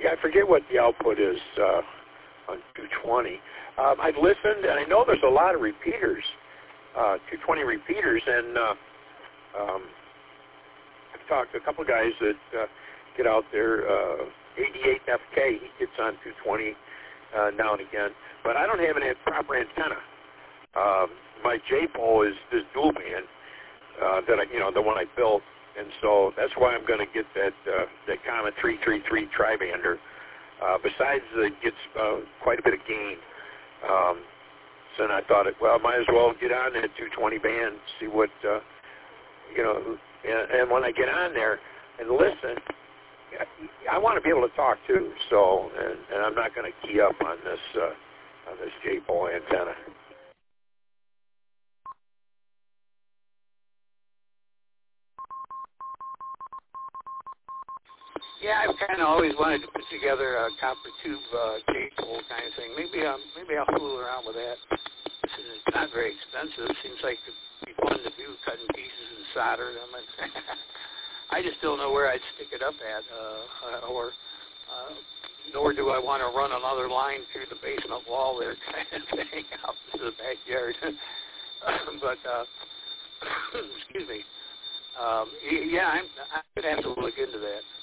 I forget what the output is on 220. I've listened, and I know there's a lot of repeaters, 220 repeaters, and I've talked to a couple guys that get out there. 88 FK, he gets on 220 now and again, but I don't have any proper antenna. My J-pole is this dual band that the one I built, and so that's why I'm going to get that Comet 333 tri-bander. Besides, it gets quite a bit of gain. So then I thought, I might as well get on that 220 band, see what, and when I get on there and listen, I want to be able to talk too. So, and I'm not going to key up on this J-pole antenna. Yeah, I've kind of always wanted to put together a copper tube J-pole kind of thing. Maybe I'll fool around with that. It's not very expensive. Seems like it'd be fun to do, cutting pieces and solder them. I just don't know where I'd stick it up at, nor do I want to run another line through the basement wall there kind of thing out to the backyard. But excuse me. Yeah, I would have to look into that.